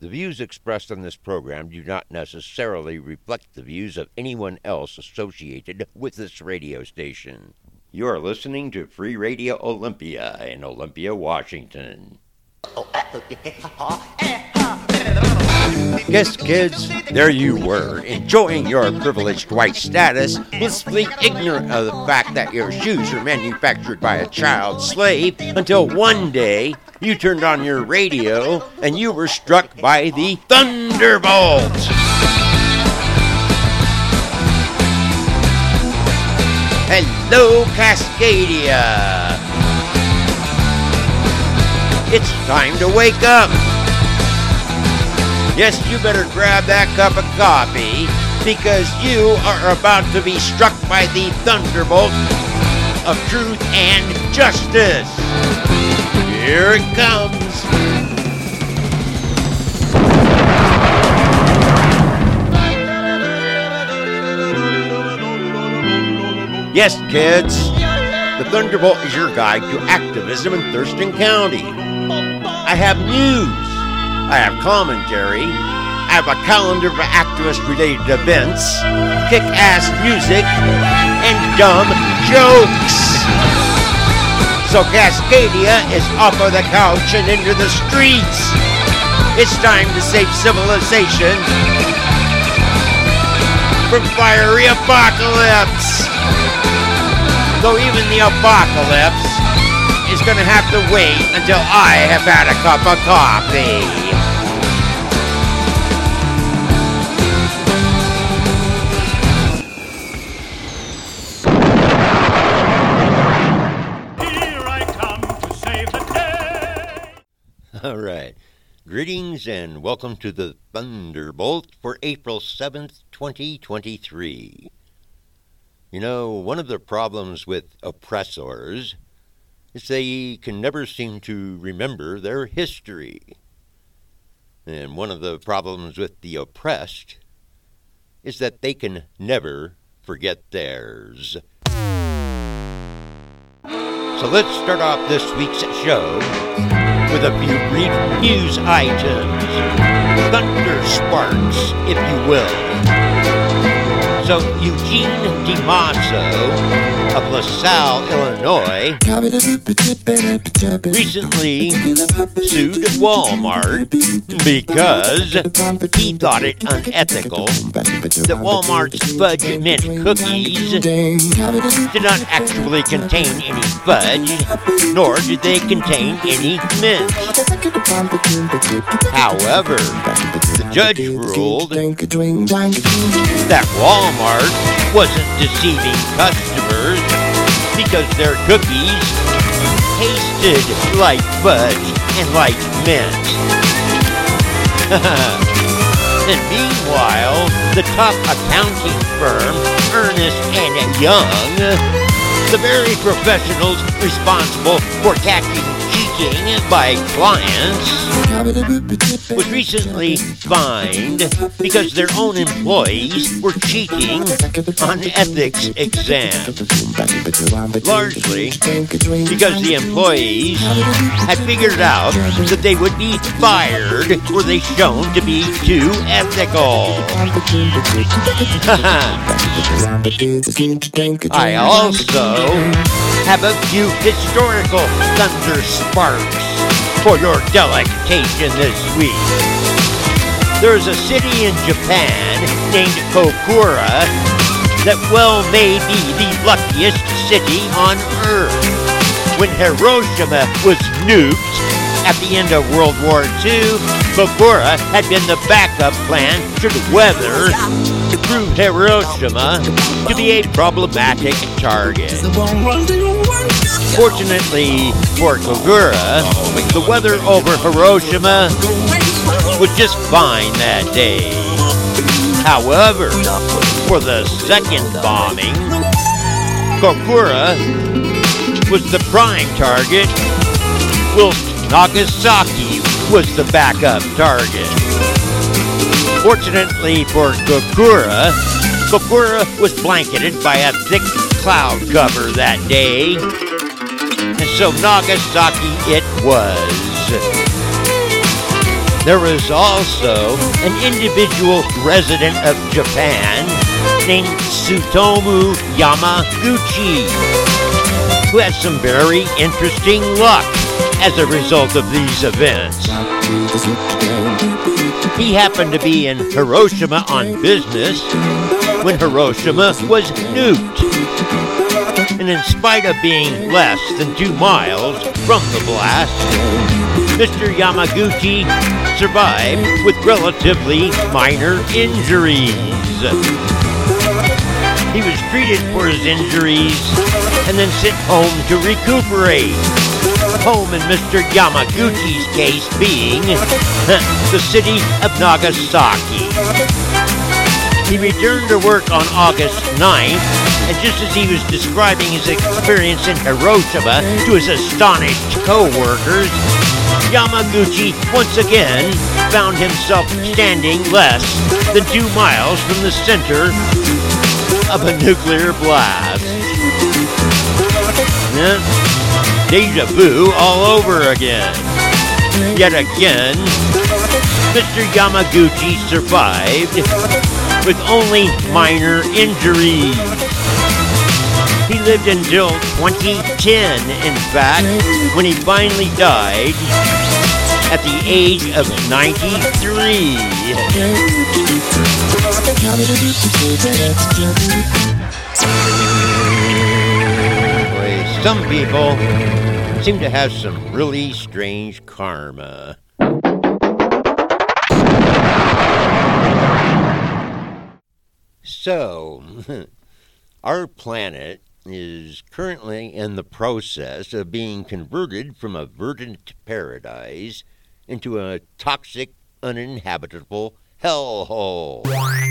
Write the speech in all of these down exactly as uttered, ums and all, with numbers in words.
The views expressed on this program do not necessarily reflect the views of anyone else associated with this radio station. You are listening to Free Radio Olympia in Olympia, Washington. Yes, kids, there you were, enjoying your privileged white status, blissfully ignorant of the fact that your shoes are manufactured by a child slave, until one day you turned on your radio and you were struck by the Thunderbolt. Hello, Cascadia. It's time to wake up. Yes, you better grab that cup of coffee, because you are about to be struck by the thunderbolt of truth and justice. Here it comes. Yes, kids, the Thunderbolt is your guide to activism in Thurston County. I have news. I have commentary, I have a calendar of activist-related events, kick-ass music, and dumb jokes. So Cascadia is off of the couch and into the streets. It's time to save civilization from fiery apocalypse. Though even the apocalypse is going to have to wait until I have had a cup of coffee. All right. Greetings and welcome to the Thunderbolt for April seventh, twenty twenty-three. You know, one of the problems with oppressors is they can never seem to remember their history. And one of the problems with the oppressed is that they can never forget theirs. So let's start off this week's show with a few brief news items. Thunder sparks, if you will. So Eugene DiMasso of LaSalle, Illinois, recently sued Walmart because he thought it unethical that Walmart's Fudge Mint cookies did not actually contain any fudge, nor did they contain any mint. However, the judge ruled that Walmart wasn't deceiving customers because their cookies tasted like fudge and like mint. And meanwhile, the top accounting firm, Ernst and Young, the very professionals responsible for catching cheating by clients, was recently fined because their own employees were cheating on ethics exams. Largely because the employees had figured out that they would be fired were they shown to be too ethical. I also have a few historical thunder sparks for your delectation this week. There's a city in Japan named Kokura that well may be the luckiest city on Earth. When Hiroshima was nuked at the end of World War Two, Kokura had been the backup plan should weather prove Hiroshima to be a problematic target. Fortunately for Kokura, the weather over Hiroshima was just fine that day. However, for the second bombing, Kokura was the prime target, whilst Nagasaki was the backup target. Fortunately for Kokura, Kokura was blanketed by a thick cloud cover that day, and so Nagasaki it was. There was also an individual resident of Japan named Tsutomu Yamaguchi, who had some very interesting luck as a result of these events. He happened to be in Hiroshima on business when Hiroshima was nuked. And in spite of being less than two miles from the blast, Mister Yamaguchi survived with relatively minor injuries. He was treated for his injuries and then sent home to recuperate. Home in Mister Yamaguchi's case being the city of Nagasaki. He returned to work on August ninth, and just as he was describing his experience in Hiroshima to his astonished co-workers, Yamaguchi once again found himself standing less than two miles from the center of a nuclear blast. Yeah. Deja vu all over again. Yet again, Mister Yamaguchi survived with only minor injuries. He lived until twenty ten, in fact, when he finally died at the age of ninety-three. Boy, some people seem to have some really strange karma. So, our planet is currently in the process of being converted from a verdant paradise into a toxic, uninhabitable hellhole.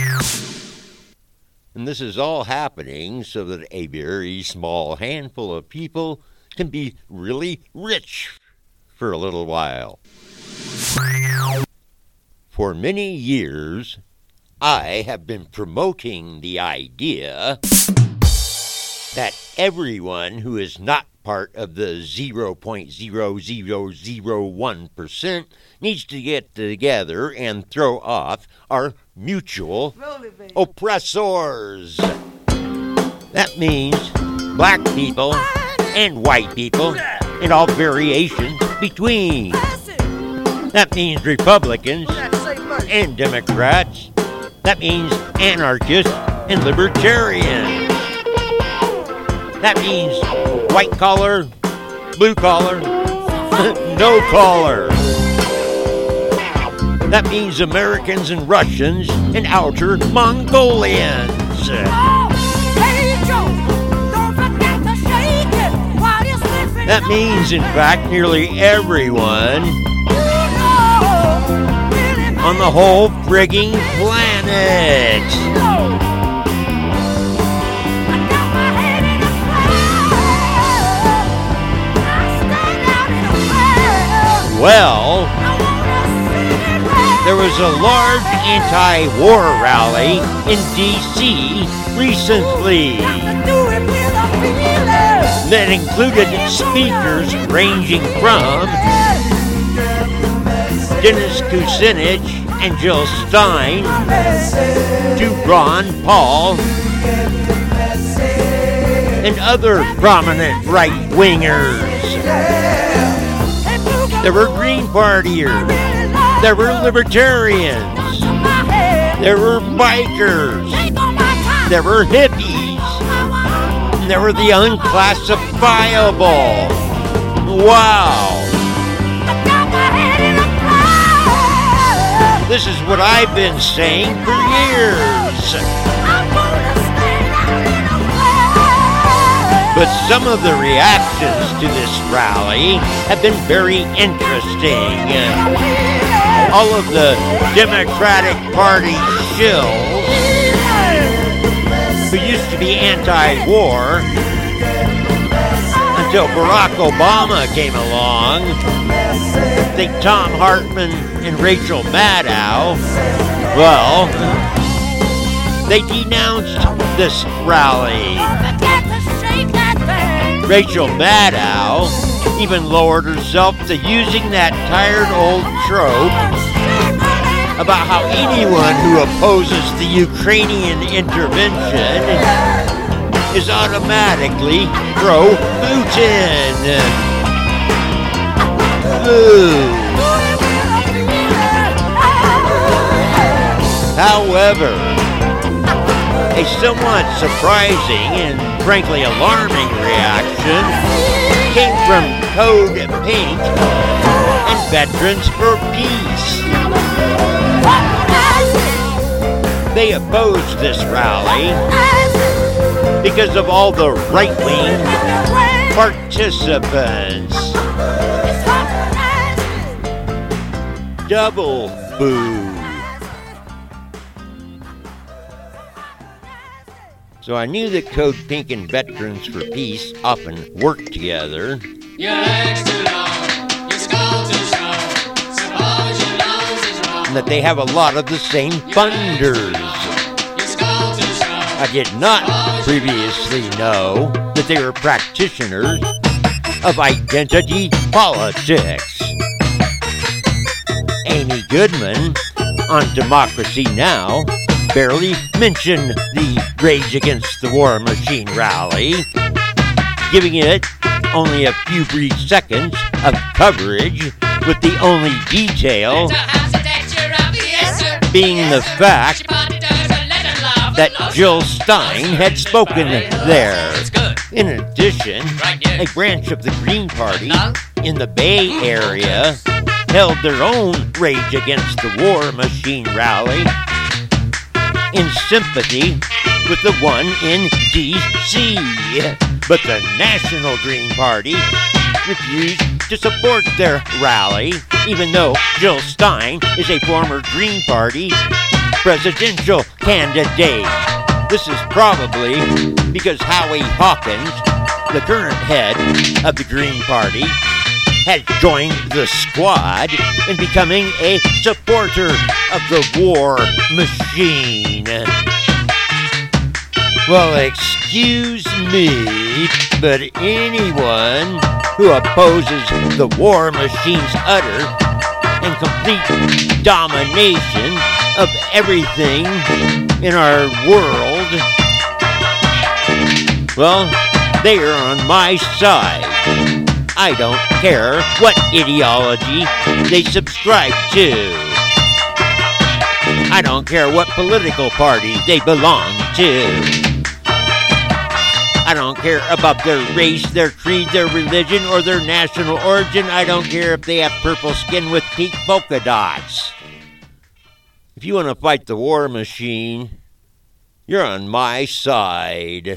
And this is all happening so that a very small handful of people can be really rich for a little while. For many years, I have been promoting the idea that everyone who is not part of the zero point zero zero zero one percent needs to get together and throw off our mutual oppressors. That means black people and white people and all variations between. That means Republicans and Democrats. That means anarchists and libertarians. That means white collar, blue collar, no collar. That means Americans and Russians and outer Mongolians. That means, in fact, nearly everyone on the whole frigging planet. Well, there was a large anti-war rally in D C recently that included speakers ranging from Dennis Kucinich and Jill Stein to Ron Paul and other prominent right-wingers. There were Green Partiers. There were libertarians. There were bikers. There were hippies. And there were the unclassifiable. Wow. This is what I've been saying for years. But some of the reactions to this rally have been very interesting. All of the Democratic Party shills who used to be anti-war until Barack Obama came along, think Tom Hartman and Rachel Maddow, well, they denounced this rally. Rachel Maddow even lowered herself to using that tired old trope about how anyone who opposes the Ukrainian intervention is automatically pro-Putin. Boo. However, a somewhat surprising and frankly alarming reaction came from Code Pink and Veterans for Peace. They opposed this rally because of all the right-wing participants. Double boo. So I knew that Code Pink and Veterans for Peace often worked together. Your legs too long, your skull too strong. Suppose your nose is wrong. And that they have a lot of the same funders. Your skull too strong. I did not previously know that they were practitioners of identity politics. Amy Goodman on Democracy Now! Barely mentioned the Rage Against the War Machine rally, giving it only a few brief seconds of coverage, with the only detail being the fact that Jill Stein had spoken there. In addition, a branch of the Green Party in the Bay Area held their own Rage Against the War Machine rally in sympathy with the one in D C But the National Green Party refused to support their rally, even though Jill Stein is a former Green Party presidential candidate. This is probably because Howie Hawkins, the current head of the Green Party, has joined the squad in becoming a supporter of the war machine. Well, excuse me, but anyone who opposes the war machine's utter and complete domination of everything in our world, well, they are on my side. I don't care what ideology they subscribe to. I don't care what political party they belong to. I don't care about their race, their creed, their religion, or their national origin. I don't care if they have purple skin with pink polka dots. If you want to fight the war machine, you're on my side.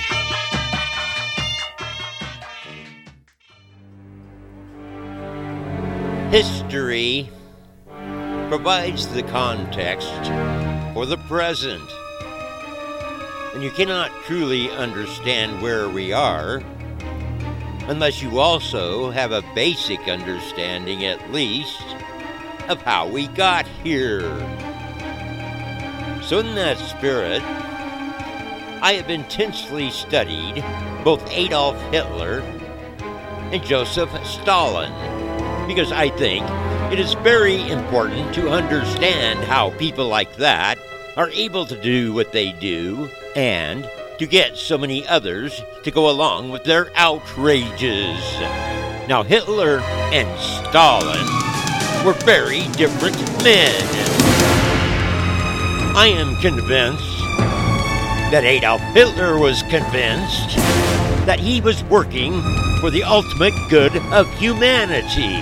History provides the context for the present, and you cannot truly understand where we are unless you also have a basic understanding, at least, of how we got here. So in that spirit, I have intensely studied both Adolf Hitler and Joseph Stalin, because I think it is very important to understand how people like that are able to do what they do and to get so many others to go along with their outrages. Now, Hitler and Stalin were very different men. I am convinced that Adolf Hitler was convinced that he was working for the ultimate good of humanity.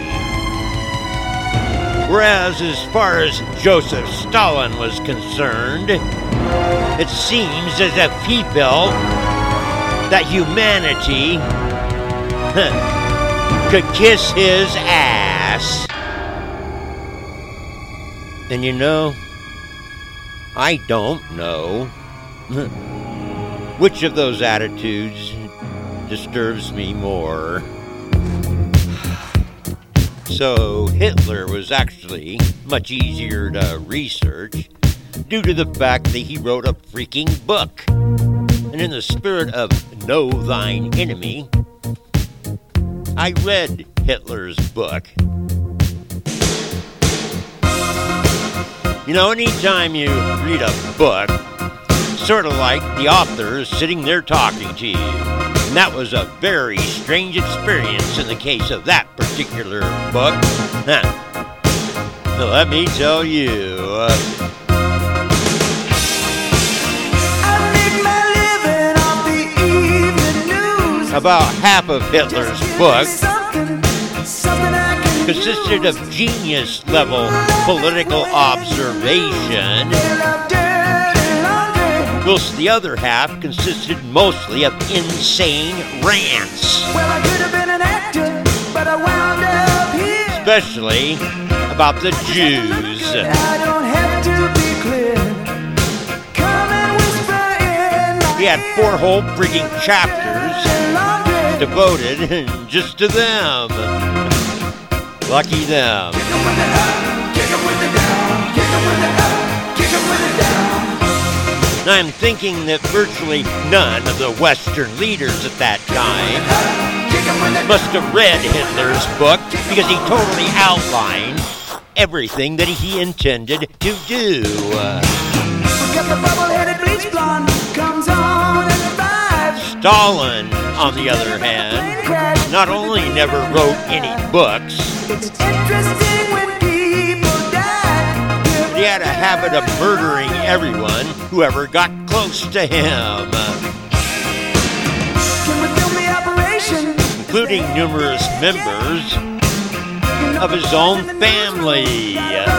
Whereas as far as Joseph Stalin was concerned, it seems as if he felt that humanity could kiss his ass. And you know, I don't know which of those attitudes disturbs me more. So Hitler was actually much easier to research due to the fact that he wrote a freaking book. And in the spirit of Know Thine Enemy, I read Hitler's book. You know, anytime you read a book, sort of like the author is sitting there talking to you. And that was a very strange experience in the case of that particular book. Huh. So let me tell you. Uh, about half of Hitler's book consisted of genius-level political observation, whilst the other half consisted mostly of insane rants. Well, I could have been an actor, but I wound up here. Especially about the Jews. I don't have to be clear. Come and whisper in my He had four whole frigging chapters devoted just to them. Lucky them. Now I'm thinking that virtually none of the Western leaders at that time must have read Hitler's book, because he totally outlined everything that he intended to do. Stalin, on the other hand, not only never wrote any books, but he had a habit of murdering everyone who ever got close to him, including numerous members of his own family.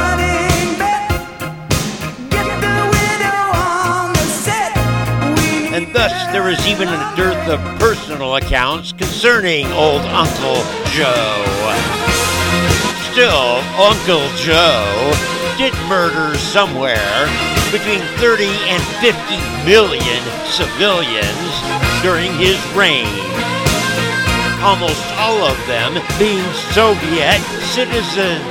And thus there was even a dearth of personal accounts concerning old Uncle Joe. Still, Uncle Joe did murder somewhere between thirty and fifty million civilians during his reign, almost all of them being Soviet citizens.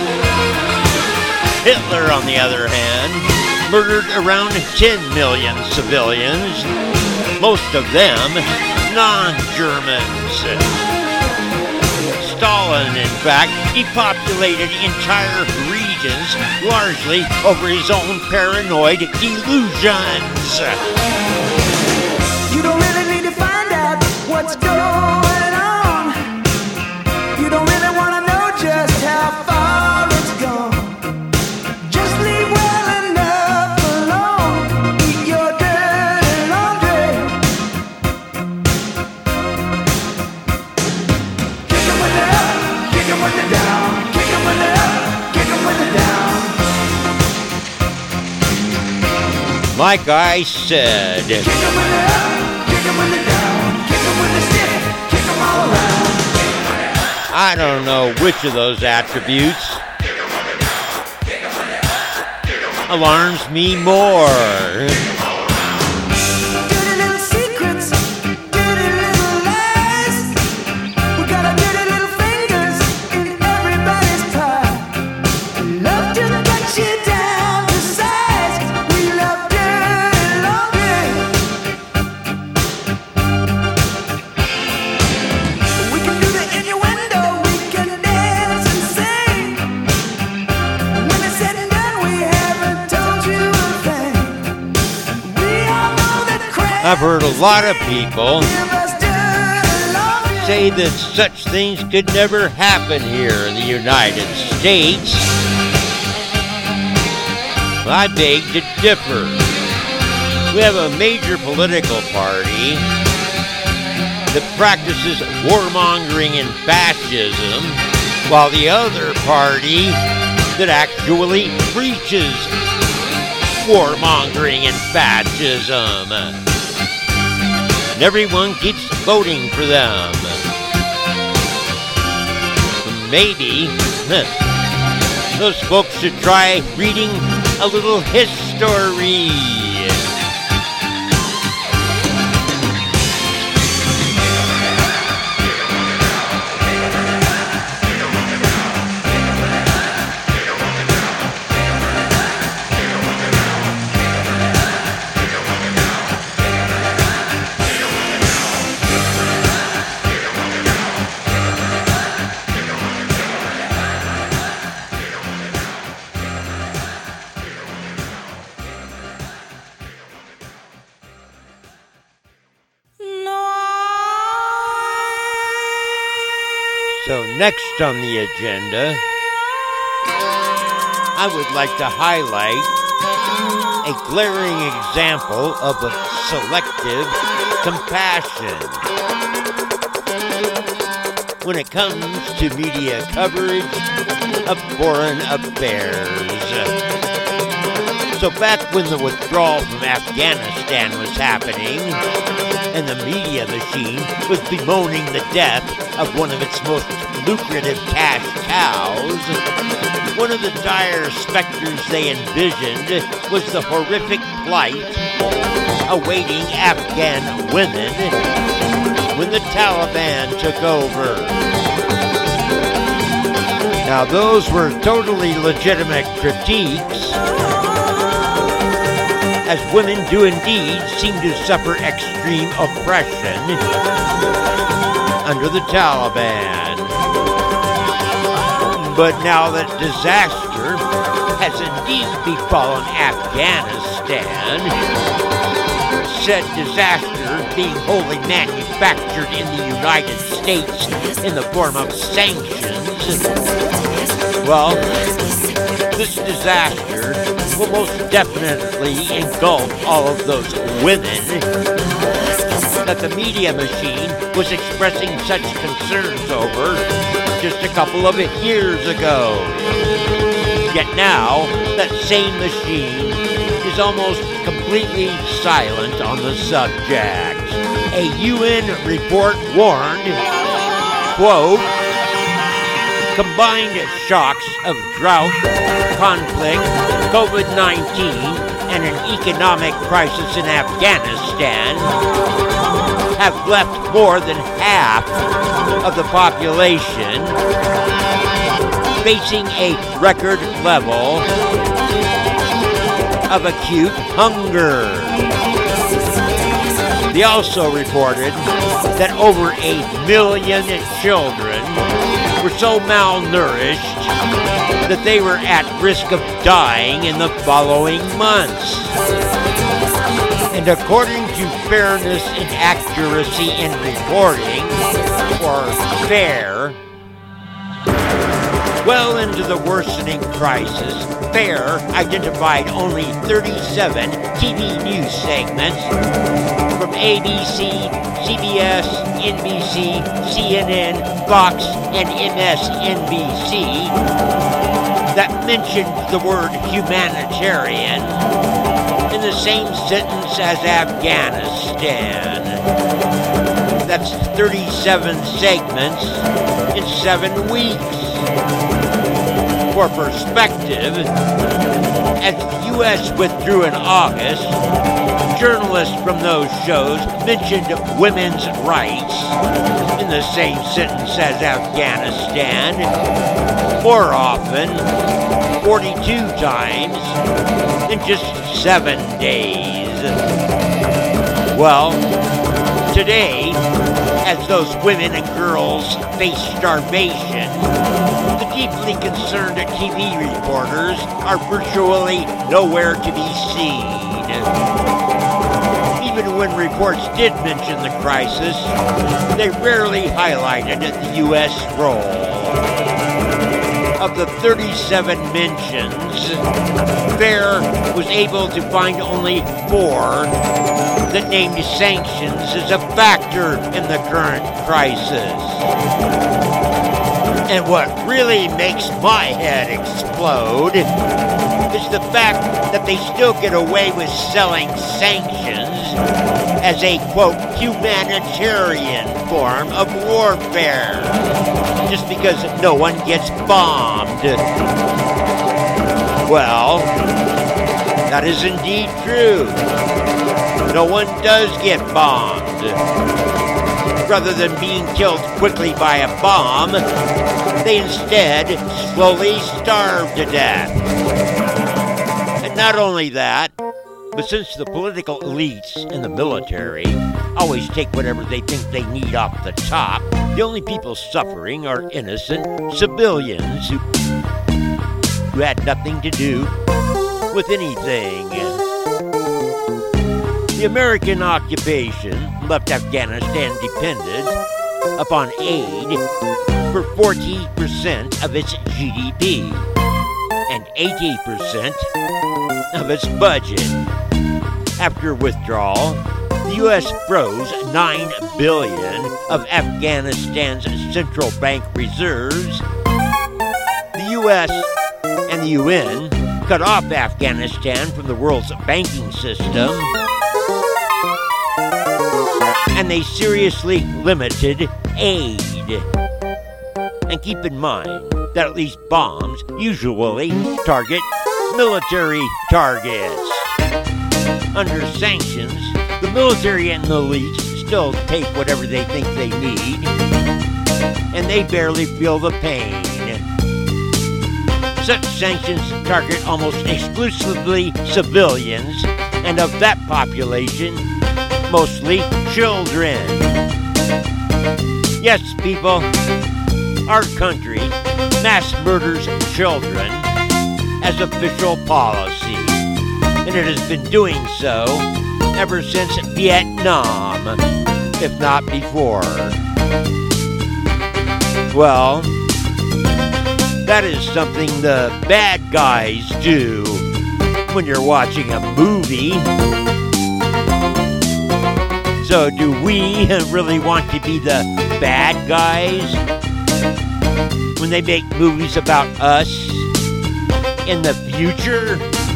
Hitler, on the other hand, murdered around ten million civilians, most of them non-Germans. Stalin, in fact, depopulated entire regions largely over his own paranoid delusions. You don't really need to find out what's going on. You don't really want to know just how far it's gone. Just leave well enough alone. Eat your dirty laundry. Kick 'em when they're up, kick 'em when they're down. Kick 'em when they're up, kick 'em when they're down. Like I said, Kick 'em when they're up, kick 'em when they're down. Kick 'em when they're stiff, kick 'em all around. I don't know which of those attributes alarms me more. Dirty little secrets, dirty little lies. We got our dirty little fingers in everybody's pie. Love to cut you down to size. We love dirty laundry. We can do the innuendo, we can dance and sing. When it's said and done, we haven't told you a thing. We all know that crap. I've heard a lot of people Give us dirty laundry. say that such things could never happen here in the United States. I beg to differ. We have a major political party that practices warmongering and fascism, while the other party that actually preaches warmongering and fascism. And everyone keeps voting for them. Maybe huh, those folks should try reading a little history. So next on the agenda, I would like to highlight a glaring example of a selective compassion when it comes to media coverage of foreign affairs. So back when the withdrawal from Afghanistan was happening and the media machine was bemoaning the death of one of its most lucrative cash cows, one of the dire specters they envisioned was the horrific plight awaiting Afghan women when the Taliban took over. Now, those were totally legitimate critiques, as women do indeed seem to suffer extreme oppression under the Taliban. But now that disaster has indeed befallen Afghanistan, said disaster being wholly manufactured in the United States in the form of sanctions, well, this disaster will most definitely engulf all of those women that the media machine was expressing such concerns over just a couple of years ago. Yet now, that same machine is almost completely silent on the subject. A U N report warned, quote, combined shocks of drought, conflict, covid nineteen, and an economic crisis in Afghanistan have left more than half of the population facing a record level of acute hunger. They also reported that over a million children were so malnourished that they were at risk of dying in the following months. And according to Fairness and Accuracy in Reporting, or FAIR, well into the worsening crisis, FAIR identified only thirty-seven T V news segments from A B C, C B S, N B C, C N N, Fox, and M S N B C that mentioned the word humanitarian in the same sentence as Afghanistan. That's thirty-seven segments in seven weeks. For perspective, as the U S withdrew in August, journalists from those shows mentioned women's rights in the same sentence as Afghanistan more often, forty-two times, in just seven days. Well, today, as those women and girls face starvation, the deeply concerned T V reporters are virtually nowhere to be seen. Even when reports did mention the crisis, they rarely highlighted the U S role. Of the thirty-seven mentions, FAIR was able to find only four that named sanctions as a factor in the current crisis. And what really makes my head explode is the fact that they still get away with selling sanctions as a, quote, humanitarian form of warfare, just because no one gets bombed. Well, that is indeed true. No one does get bombed. Rather than being killed quickly by a bomb, they instead slowly starve to death. And not only that, but since the political elites and the military always take whatever they think they need off the top, the only people suffering are innocent civilians who, who had nothing to do with anything. The American occupation left Afghanistan dependent upon aid for forty percent of its G D P and eighty percent of its budget. After withdrawal, the U S froze nine billion dollars of Afghanistan's central bank reserves. The U S and the U N cut off Afghanistan from the world's banking system, and they seriously limited aid. And keep in mind that at least bombs usually target military targets. Under sanctions, the military and the elite still take whatever they think they need, and they barely feel the pain. Such sanctions target almost exclusively civilians, and of that population, mostly children. Yes, people, our country mass murders children as official policy, and it has been doing so ever since Vietnam, if not before. Well, that is something the bad guys do when you're watching a movie. So do we really want to be the bad guys when they make movies about us in the future?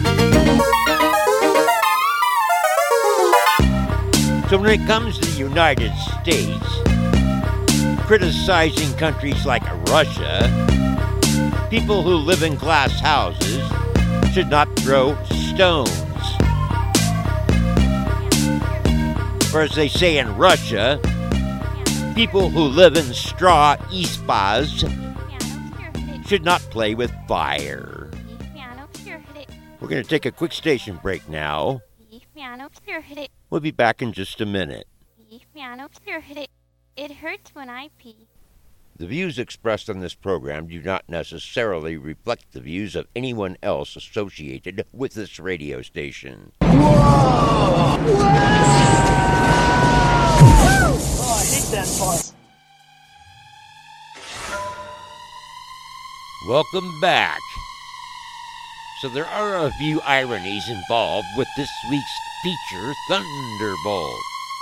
So when it comes to the United States, criticizing countries like Russia, people who live in glass houses should not throw stones. Or as they say in Russia, people who live in straw ispas should not play with fire. We're going to take a quick station break now. We'll be back in just a minute. It hurts when I pee. The views expressed on this program do not necessarily reflect the views of anyone else associated with this radio station. Whoa! Oh, I hate that part. Welcome back. So there are a few ironies involved with this week's feature, Thunderbolt.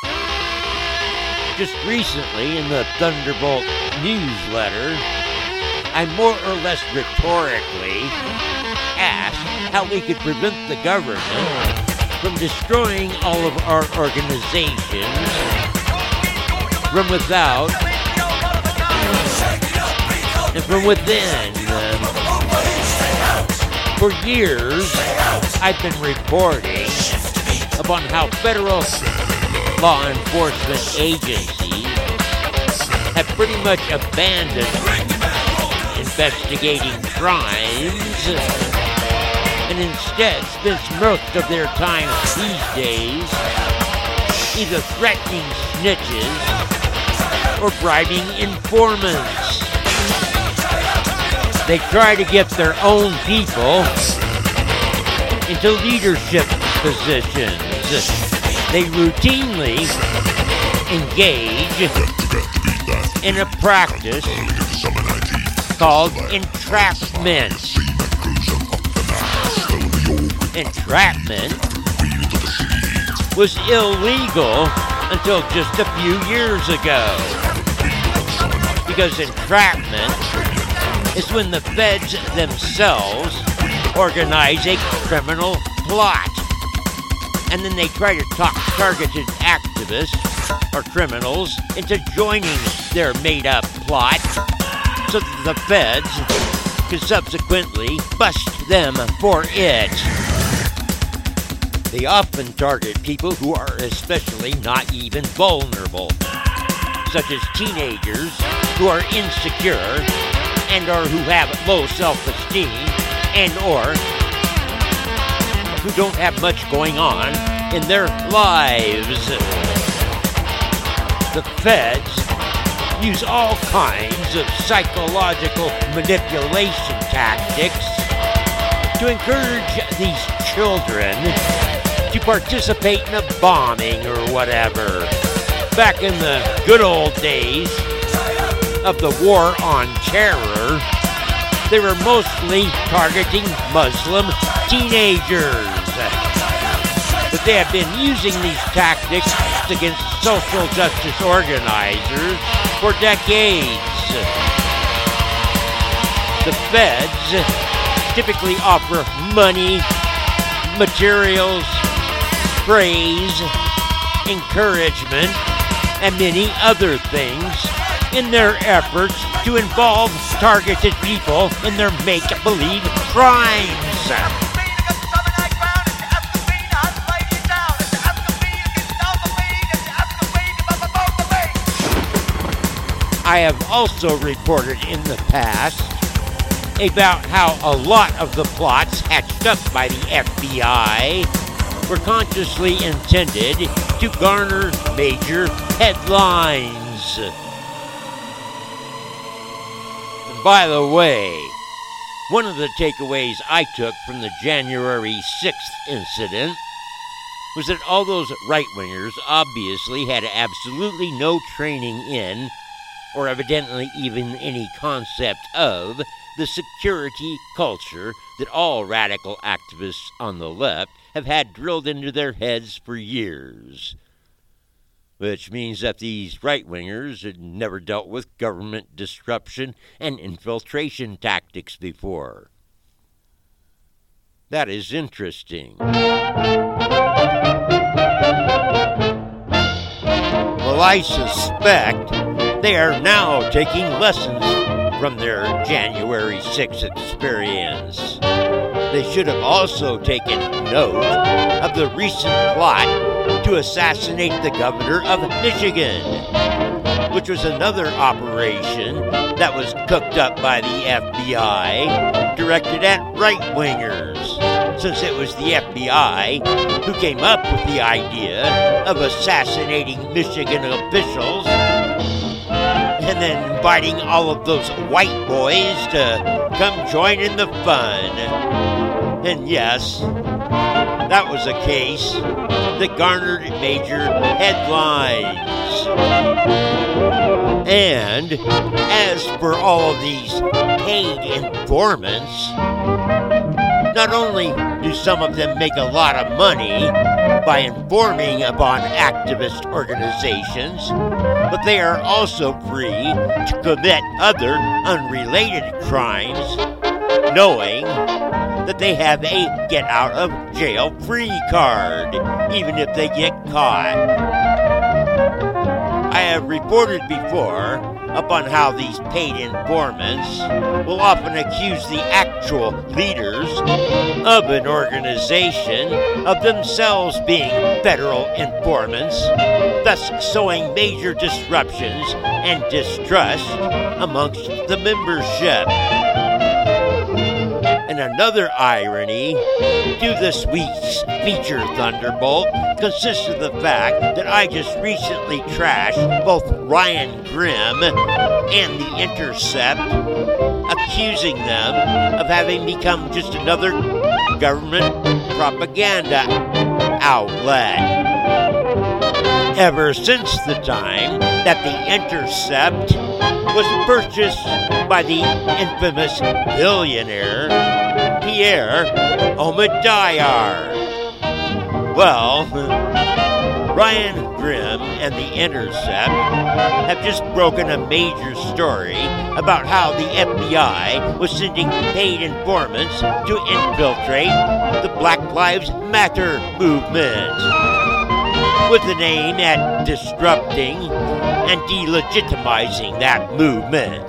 Just recently in the Thunderbolt newsletter, I more or less rhetorically asked how we could prevent the government from destroying all of our organizations from without and from within. For years, I've been reporting upon how federal law enforcement agencies have pretty much abandoned investigating crimes and instead spends most of their time these days either threatening snitches or bribing informants. They try to get their own people into leadership positions. They routinely engage in a practice called entrapment. Entrapment was illegal until just a few years ago, because entrapment is when the feds themselves organize a criminal plot, and then they try to talk targeted activists or criminals into joining their made-up plot so that the feds can subsequently bust them for it. They often target people who are especially not even vulnerable, such as teenagers who are insecure and or who have low self-esteem and or who don't have much going on in their lives. The feds use all kinds of psychological manipulation tactics to encourage these children to participate in a bombing or whatever. Back in the good old days, of the War on Terror, they were mostly targeting Muslim teenagers. But they have been using these tactics against social justice organizers for decades. The feds typically offer money, materials, praise, encouragement, and many other things in their efforts to involve targeted people in their make-believe crimes. I have also reported in the past about how a lot of the plots hatched up by the F B I were consciously intended to garner major headlines. By the way, one of the takeaways I took from the January sixth incident was that all those right-wingers obviously had absolutely no training in, or evidently even any concept of, the security culture that all radical activists on the left have had drilled into their heads for years. Which means that these right-wingers had never dealt with government disruption and infiltration tactics before. That is interesting. Well, I suspect they are now taking lessons from their January sixth experience. They should have also taken note of the recent plot to assassinate the governor of Michigan, which was another operation that was cooked up by the F B I, directed at right-wingers, since it was the F B I who came up with the idea of assassinating Michigan officials and then inviting all of those white boys to come join in the fun. And yes, that was a case that garnered major headlines. And as for all of these paid informants, not only do some of them make a lot of money by informing upon activist organizations, but they are also free to commit other unrelated crimes, knowing that they have a get-out-of-jail-free card, even if they get caught. I have reported before upon how these paid informants will often accuse the actual leaders of an organization of themselves being federal informants, thus sowing major disruptions and distrust amongst the membership. And another irony to this week's feature Thunderbolt consists of the fact that I just recently trashed both Ryan Grimm and The Intercept, accusing them of having become just another government propaganda outlet. Ever since the time that The Intercept was purchased by the infamous billionaire Pierre Omidyar. Well, Ryan Grimm and The Intercept have just broken a major story about how the F B I was sending paid informants to infiltrate the Black Lives Matter movement, with an aim at disrupting and delegitimizing that movement.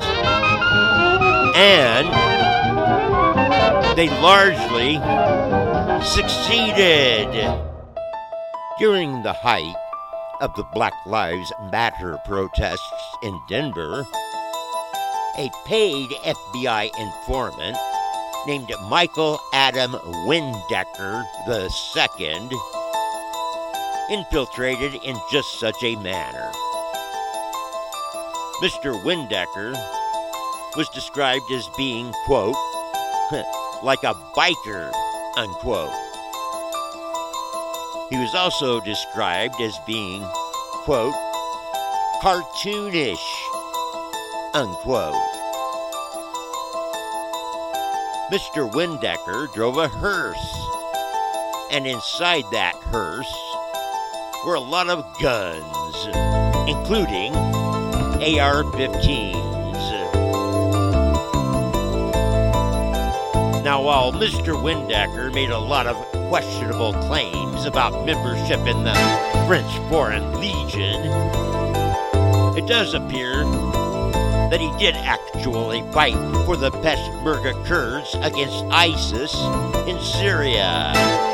And they largely succeeded. During the height of the Black Lives Matter protests in Denver, a paid F B I informant named Michael Adam Windecker the Second infiltrated in just such a manner. Mister Windecker was described as being, quote, like a biker, unquote. He was also described as being, quote, cartoonish, unquote. Mister Windecker drove a hearse, and inside that hearse were a lot of guns, including A R fifteens. Now, while Mister Windecker made a lot of questionable claims about membership in the French Foreign Legion, it does appear that he did actually fight for the Peshmerga Kurds against ISIS in Syria.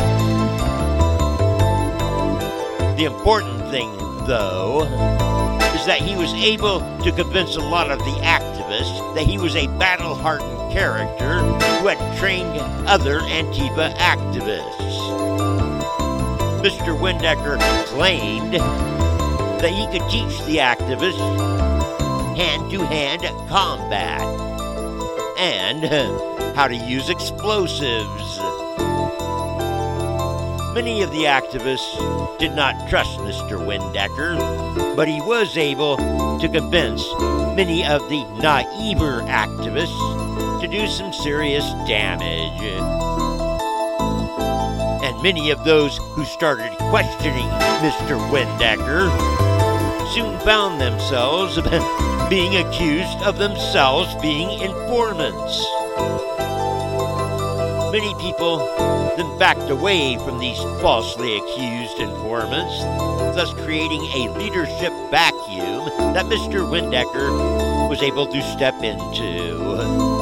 The important thing, though, is that he was able to convince a lot of the activists that he was a battle-hardened character who had trained other Antifa activists. Mister Windecker claimed that he could teach the activists hand-to-hand combat and how to use explosives. Many of the activists did not trust Mister Windecker, but he was able to convince many of the naiver activists to do some serious damage. And many of those who started questioning Mister Windecker soon found themselves being accused of themselves being informants. Many people then backed away from these falsely accused informants, thus creating a leadership vacuum that Mister Windecker was able to step into.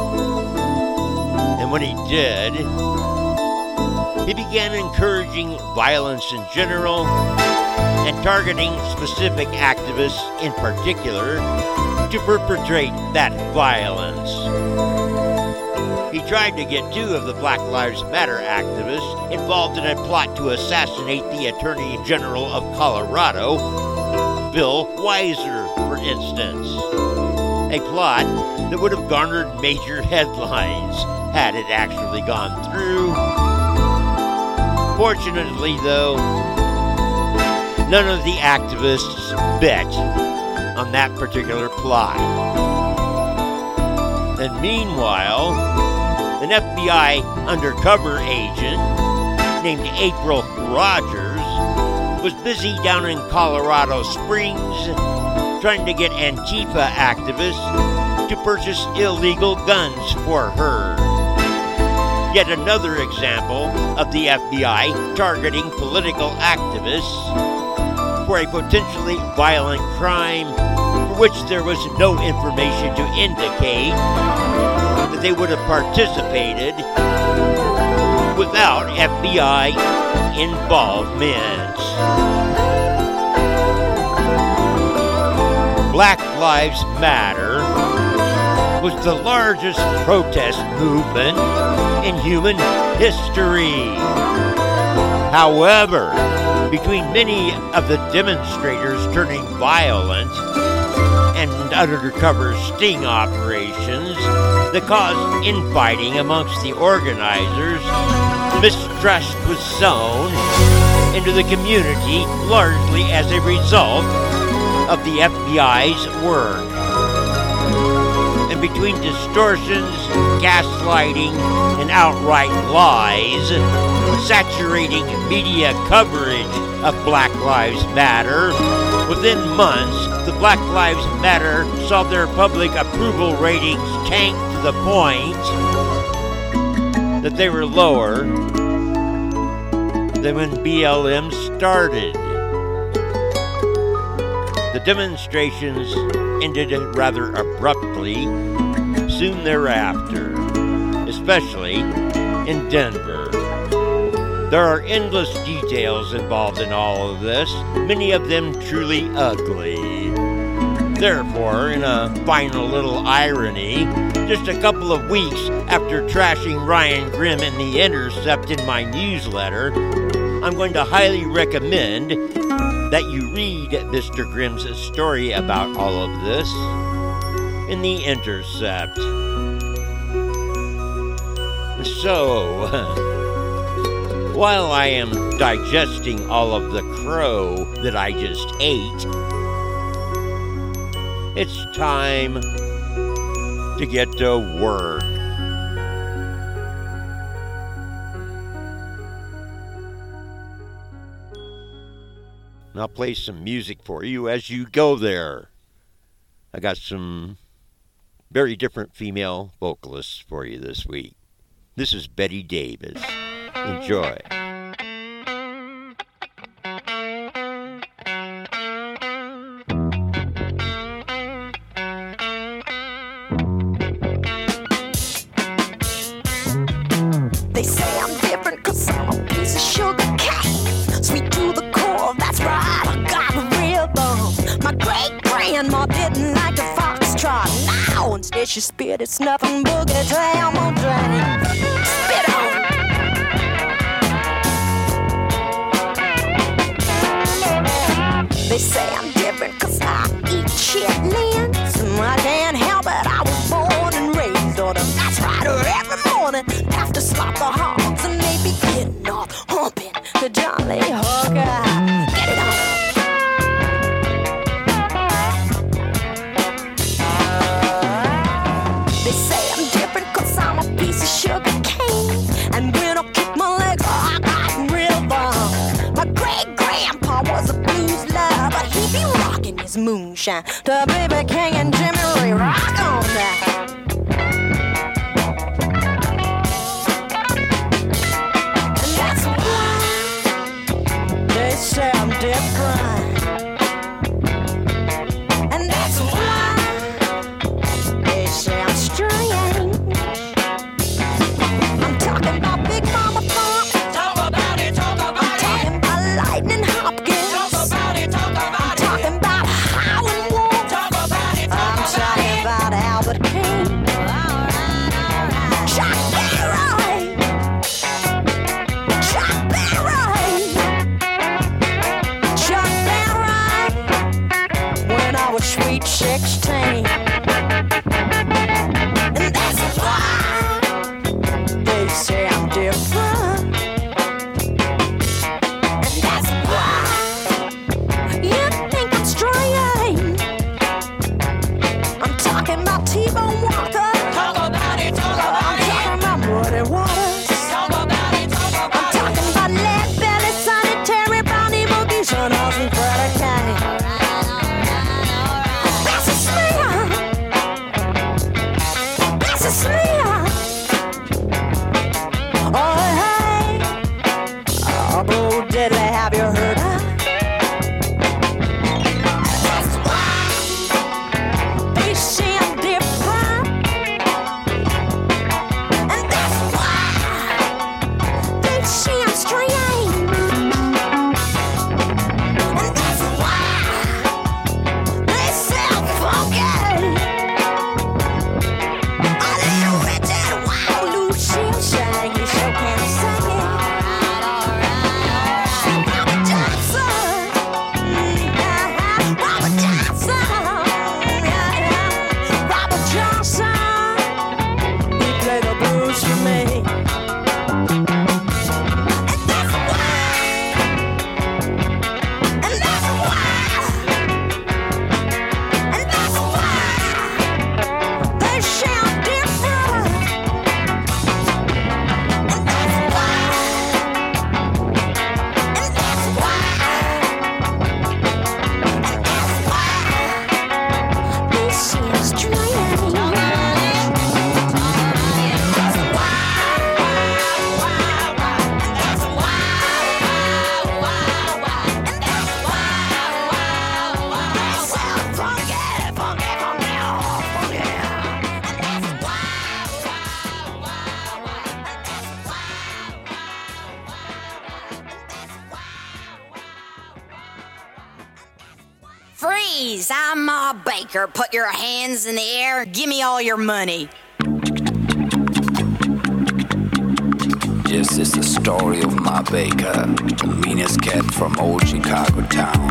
And when he did, he began encouraging violence in general and targeting specific activists in particular to perpetrate that violence. He tried to get two of the Black Lives Matter activists involved in a plot to assassinate the Attorney General of Colorado, Bill Weiser, for instance. A plot that would have garnered major headlines had it actually gone through. Fortunately, though, none of the activists bet on that particular plot. And meanwhile, an F B I undercover agent named April Rogers was busy down in Colorado Springs trying to get Antifa activists to purchase illegal guns for her. Yet another example of the F B I targeting political activists for a potentially violent crime for which there was no information to indicate that they would have participated without F B I involvement. Black Lives Matter was the largest protest movement in human history. However, between many of the demonstrators turning violent and undercover sting operations that caused infighting amongst the organizers, mistrust was sown into the community largely as a result of the F B I's work. And between distortions, gaslighting, and outright lies, saturating media coverage of Black Lives Matter, within months, the Black Lives Matter saw their public approval ratings tank to the point that they were lower than when B L M started. The demonstrations ended rather abruptly soon thereafter, especially in Denver. There are endless details involved in all of this, many of them truly ugly. Therefore, in a final little irony, just a couple of weeks after trashing Ryan Grim in The Intercept in my newsletter, I'm going to highly recommend that you read Mister Grimm's story about all of this in The Intercept. So, while I am digesting all of the crow that I just ate, it's time to get to work. And I'll play some music for you as you go there. I got some very different female vocalists for you this week. This is Betty Davis. Enjoy. They say I'm different cause I'm a piece of sugar cane. Sweet to the core, that's right, I got a rhythm. My great-grandma didn't like the foxtrot. Now instead she spit, it's nothing boogie down on drain. Spit on. They say I'm different cause I eat chitlins. I can't help it, I was born and raised on them. That's right, every morning have to slop the hogs and they be getting off, humping the jolly hooker. Get it on. They say I'm different cause I'm a piece of sugar cane. And when I kick my legs, oh, I got rhythm. My great-grandpa was a blues lover, but he be rocking his moonshine to B B King and Jimmy Ray. Rock on that. And that's why they say I'm different. And that's why they say I'm strange. I'm talking about Big Mama Funk. Talk about it, talk about I'm talking about Lightning Hopkins. Talk about it, talk I'm about it. talking about Howlin' Wolf. Talk about it, I'm talk about talking it. about Albert King. Chuck Berry. Chuck Berry. Chuck Berry. When I was sweet sixteen. And that's why they say I'm different. And that's why you think I'm strange. I'm talking about T-Bone Walker. Talk about it, talk about I'm it. talking about Muddy Waters. Talk about it, talk I'm about it. talking about Lead Belly, Sonny Terry, Brownie Boogie, Son House, and Freddie Kane. That's a smear. That's a smear. Oh, hey. Oh, Bo Diddley, have you heard her? That's why they say I'm different. And that's why they say I'm strange. And that's why they say I'm funky. A little Richard Wild Lucille sang, you sure can sing it. Robert Johnson, mm, Robert Johnson, Robert Johnson, he played the blues for me. And that's why, and that's why, and that's why they say I'm different. And that's why, and that's why, and that's why they say I'm strange. That's why, why, why, and that's why, why, why, why, and that's why, why, why, they say I'm funky, funky, funky, oh, funky. And that's why, why, why, why, and that's why, Freeze! I'm Ma Baker. Put your hands in the air. Give me all your money. Yes, it's the story of Ma Baker, the meanest cat from old Chicago town.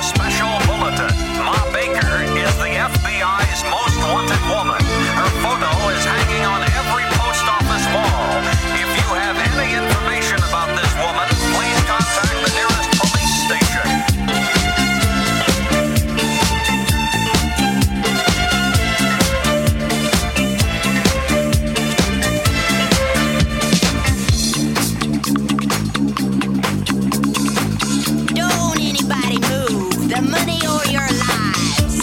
special bulletin. Ma Baker is the F B I's most wanted woman. Her photo is hanging on every post office wall. If you have any information about this woman, please contact the nearest police station. Don't anybody move. The money or your lives.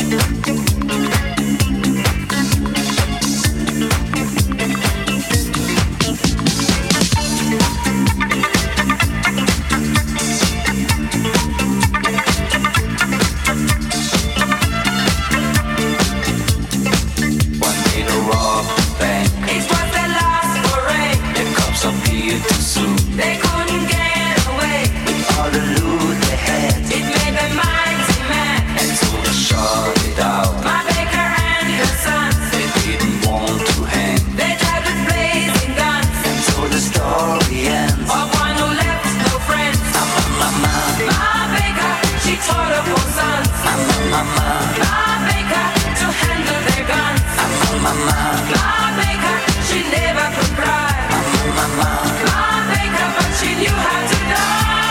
One day to rob the bank. It was their last foray. The cops appeared too soon. They couldn't get away. All the loot they had, It made them mighty mad. and so they shot it out. Ma Baker and her sons, They didn't want to hang, they died with blazing guns. and so the story ends. Of one who left no friends. Mama, Ma Baker, she taught her four sons. mama, Ma Baker to handle their guns. mama, Ma Baker, she never could cry. mama. Ma Baker, but she knew how to die.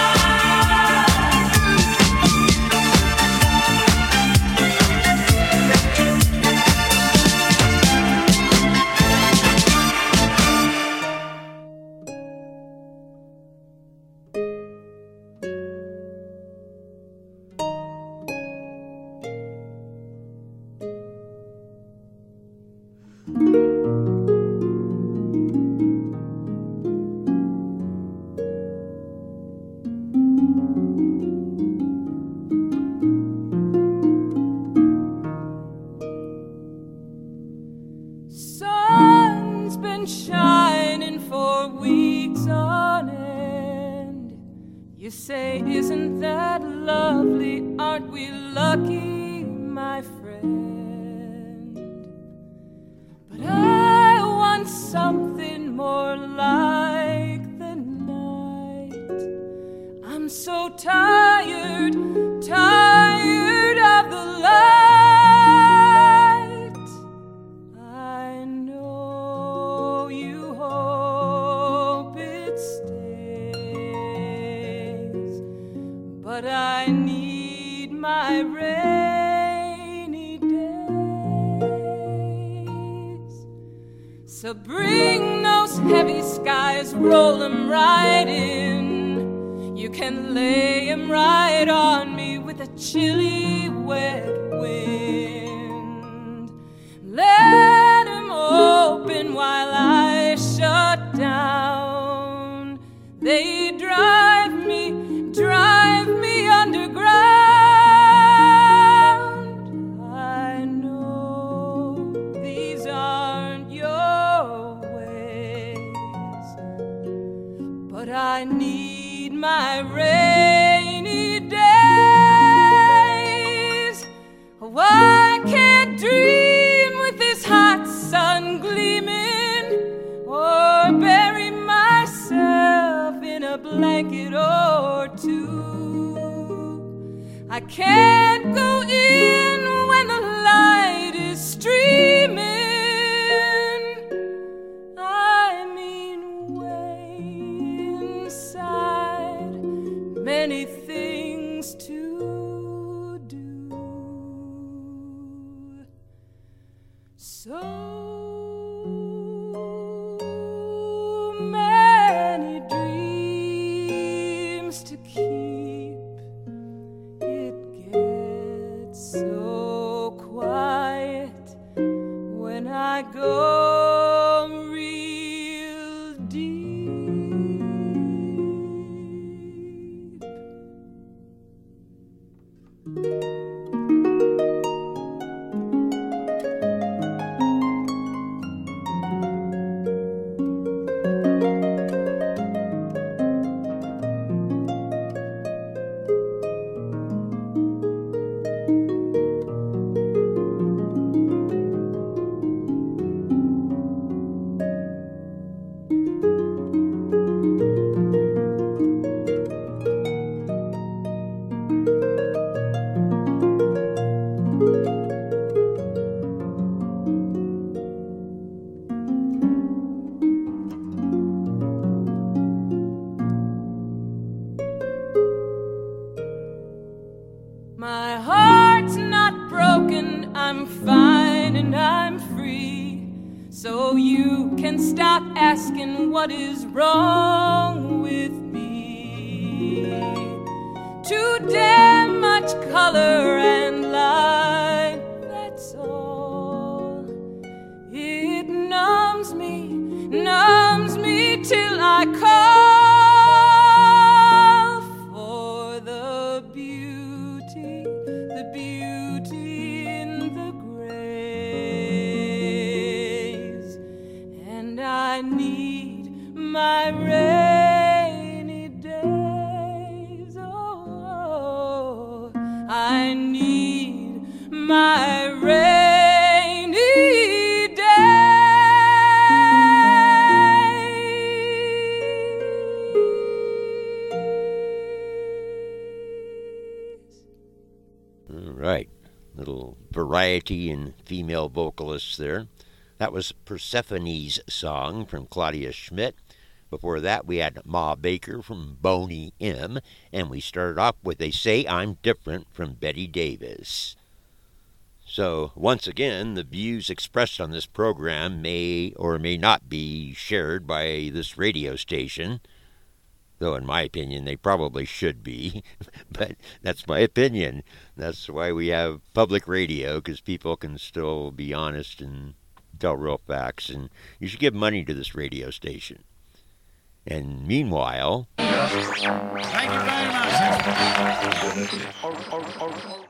Sun's been shining for weeks on end. You say, isn't that lovely? Aren't we lucky, my friend? But I want something more like the night. I'm so tired, tired of the light. I know you hope it stays, but I need my rainy days. So bring those heavy skies, roll 'em right in. You can lay 'em right on me with a chilly, wet wind. Let 'em open while I shut down. They drive me, drive me underground. I know these aren't your ways, but I need my rainy days. Oh, I can't dream with this hot sun gleaming, or bury myself in a blanket or two. I can't go in when the light is streaming. I mean, way inside, many things to do. So many dreams to keep. It gets so quiet when I go real deep. My heart's not broken, I'm fine and I'm free. So you can stop asking what is wrong with me. Too damn much color and light, that's all. It numbs me, numbs me till I call for the beauty, the beauty in the grays. And I need my rainy days. Oh, I need my rainy days. All right. Little variety in female vocalists there. That was Persephone's song from Claudia Schmidt. Before that, we had Ma Baker from Boney M. And we started off with They Say I'm Different from Betty Davis. So, once again, the views expressed on this program may or may not be shared by this radio station. Though, in my opinion, they probably should be. But that's my opinion. That's why we have public radio, because people can still be honest and tell real facts. And you should give money to this radio station. And meanwhile... Thank you very much.